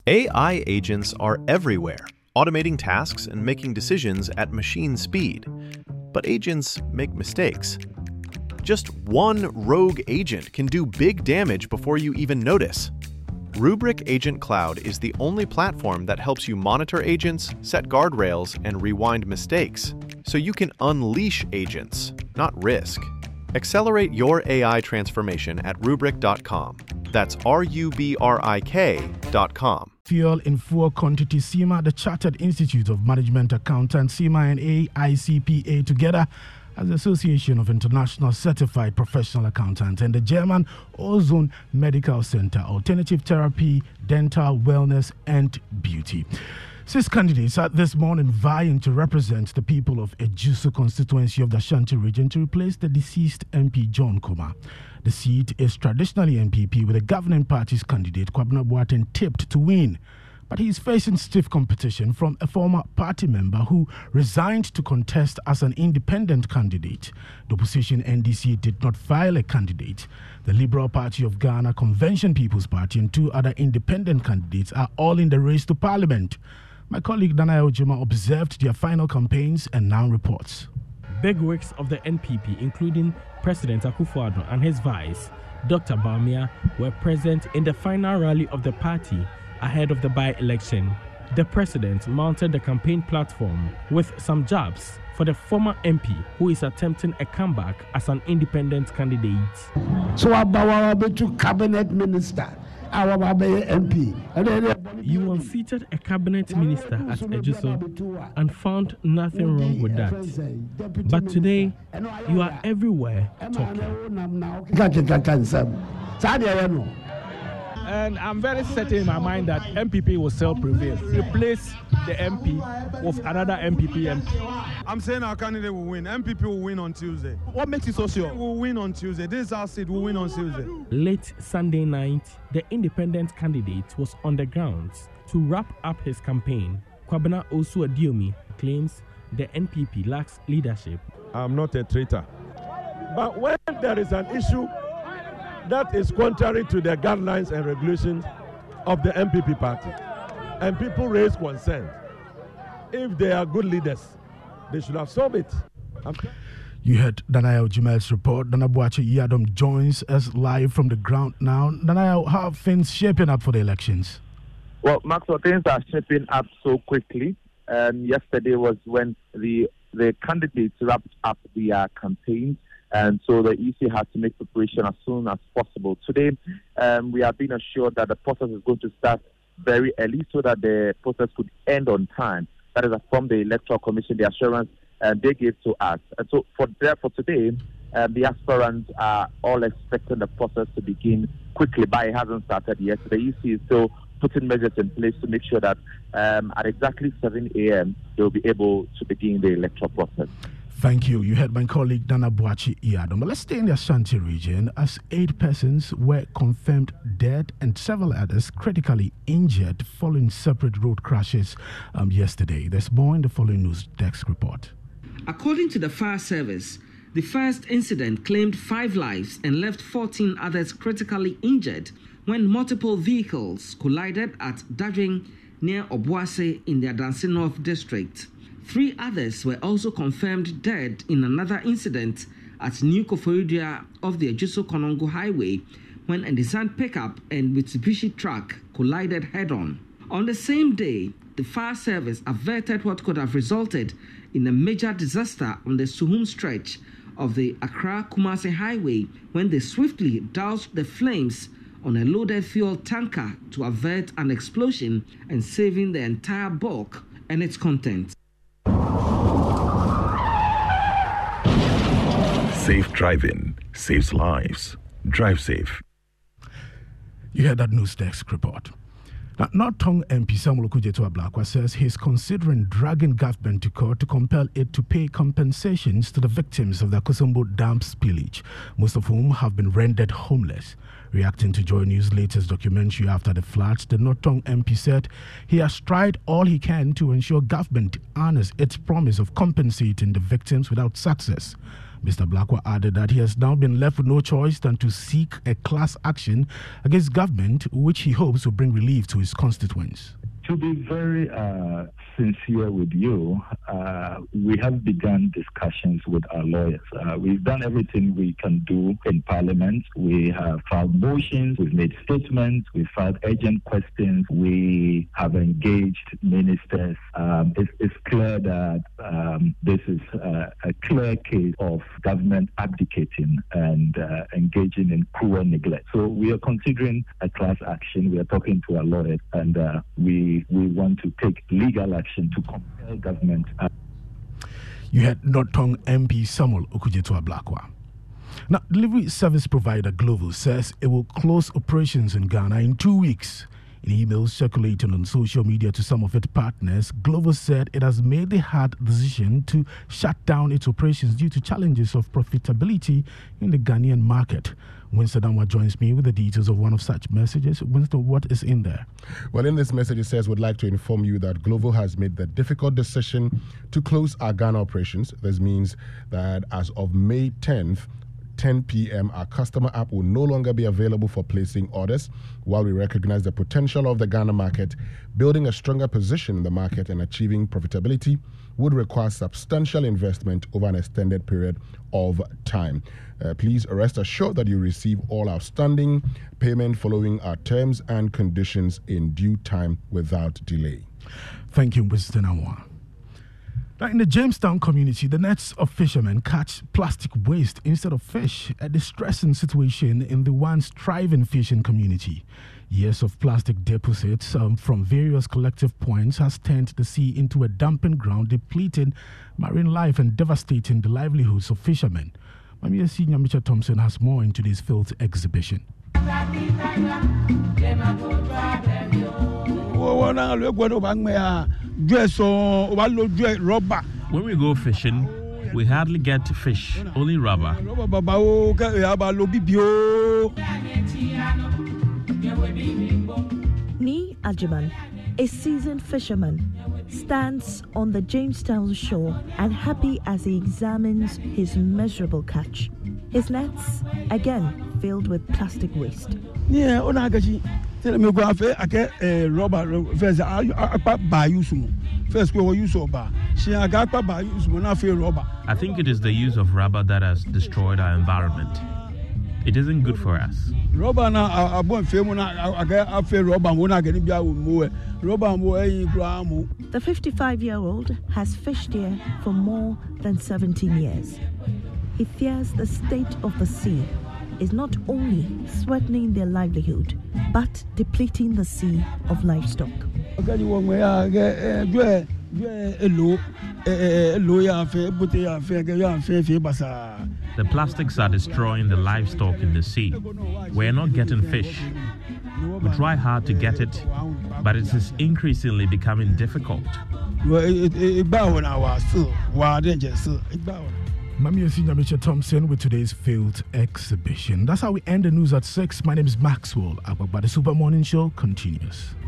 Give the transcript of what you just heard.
AI agents are everywhere, automating tasks and making decisions at machine speed. But agents make mistakes. Just one rogue agent can do big damage before you even notice. Rubrik Agent Cloud is the only platform that helps you monitor agents, set guardrails, and rewind mistakes, so you can unleash agents, not risk. Accelerate your AI transformation at Rubrik.com. That's RUBRIK.com. Fuel in full quantity. CIMA, the Chartered Institute of Management Accountants, CIMA and AICPA together as the Association of International Certified Professional Accountants, and the German Ozone Medical Center, Alternative Therapy, Dental, Wellness and Beauty. 6 candidates are this morning vying to represent the people of Ejusu constituency of the Ashanti region to replace the deceased MP John Kuma. The seat is traditionally NPP, with the governing party's candidate Kwabena Boateng tipped to win. But he is facing stiff competition from a former party member who resigned to contest as an independent candidate. The opposition NDC did not file a candidate. The Liberal Party of Ghana, Convention People's Party, and 2 other independent candidates are all in the race to parliament. My colleague Danaya Ojima observed their final campaigns and now reports. Bigwigs of the NPP, including President Akufo-Addo and his vice, Dr. Bawumia, were present in the final rally of the party ahead of the by-election. The president mounted the campaign platform with some jabs for the former MP who is attempting a comeback as an independent candidate. So about to cabinet minister, our MP. You unseated a cabinet minister at Ejusu and found nothing wrong with that. But today, you are everywhere talking. And I'm very certain in my mind that MPP will still prevail. Replace the MP with another MPP MP. I'm saying our candidate will win. MPP will win on Tuesday. What makes you so sure? We'll win on Tuesday. This is our seat. We'll win on Tuesday. Late Sunday night, the independent candidate was on the grounds to wrap up his campaign. Kwabena Osu-Adiomi claims the NPP lacks leadership. I'm not a traitor. But when there is an issue that is contrary to the guidelines and regulations of the MPP party, and people raise concern, if they are good leaders, they should have solved it. You heard Danaya Ojima's report. Nana Boakye Yiadom joins us live from the ground now. Danaya, how are things shaping up for the elections? Well, Maxwell, things are shaping up so quickly. Yesterday was when the candidates wrapped up their campaigns. And so the EC has to make preparation as soon as possible. Today, we are being assured that the process is going to start very early so that the process could end on time. That is from the Electoral Commission, the assurance they gave to us. And so for today, the aspirants are all expecting the process to begin quickly, but it hasn't started yet. So the EC is still putting measures in place to make sure that at exactly 7 a.m., they will be able to begin the electoral process. Thank you. You heard my colleague Nana Boakye Yiadom. But let's stay in the Ashanti region as 8 persons were confirmed dead and several others critically injured following separate road crashes yesterday. There's more in the following news desk report. According to the fire service, the first incident claimed 5 lives and left 14 others critically injured when multiple vehicles collided at Dadwin near Obuasi in the Adansi North district. 3 others were also confirmed dead in another incident at New Koforidua of the Ejusu-Konongo Highway when a Nissan pickup and Mitsubishi truck collided head-on. On the same day, the fire service averted what could have resulted in a major disaster on the Suhum stretch of the Accra-Kumasi Highway when they swiftly doused the flames on a loaded fuel tanker to avert an explosion and saving the entire bulk and its contents. Safe driving saves lives. Drive safe. You heard that news desk report. Now, North-Tongue MP Samuel Okudzeto Ablakwa says he's considering dragging government to court to compel it to pay compensations to the victims of the Akosombo Dam spillage, most of whom have been rendered homeless. Reacting to Joy News' latest documentary after the floods, the North-Tongue MP said he has tried all he can to ensure government honors its promise of compensating the victims without success. Mr. Blakwa added that he has now been left with no choice than to seek a class action against government, which he hopes will bring relief to his constituents. To be very sincere with you, we have begun discussions with our lawyers. We've done everything we can do in Parliament. We have filed motions, we've made statements, we've filed urgent questions, we have engaged ministers. It's clear that this is a clear case of government abdicating and engaging in cruel neglect. So we are considering a class action. We are talking to our lawyers, and we want to take legal action to compel government. You had Northong MP Samuel Okudzeto Blakwa. Now, delivery service provider Glovo says it will close operations in Ghana in 2 weeks. In emails circulating on social media to some of its partners, Glovo said it has made the hard decision to shut down its operations due to challenges of profitability in the Ghanaian market. Winston Amwa joins me with the details of one of such messages. Winston, what is in there? Well, in this message, it says, would like to inform you that Glovo has made the difficult decision to close our Ghana operations. This means that as of May 10th, 10 p.m., our customer app will no longer be available for placing orders. While we recognize the potential of the Ghana market, building a stronger position in the market and achieving profitability would require substantial investment over an extended period of time. Please rest assured that you receive all outstanding payment following our terms and conditions in due time without delay. Thank you, Mr. Nawa. Now, in the Jamestown community, the nets of fishermen catch plastic waste instead of fish, a distressing situation in the once thriving fishing community. Years of plastic deposits from various collective points has turned the sea into a dumping ground, depleting marine life and devastating the livelihoods of fishermen. Mamia Senior Mitchell Thompson has more in today's field exhibition. When we go fishing, we hardly get fish, only rubber. Ni Ajiman, a seasoned fisherman, stands on the Jamestown shore and happy as he examines his miserable catch. His nets, again, filled with plastic waste. Yeah, tell me go afe ake rubber first akpa ba use mo first we use oba she aga akpa ba use mo na fe rubber. I think it is the use of rubber that has destroyed our environment. It isn't good for us. Rubber na abon fe mo na aga afe rubber mo na gani bia wo mo rubber mo eyin kura mo. The 55-year-old has fished here for more than 17 years. He fears the state of the sea is not only threatening their livelihood, but depleting the sea of livestock. The plastics are destroying the livestock in the sea. We're not getting fish. We try hard to get it, but it is increasingly becoming difficult. Mamia Senior Mitchell Thompson with today's field exhibition. That's how we end the news at 6. My name is Maxwell Agbagba. The Super Morning Show continues.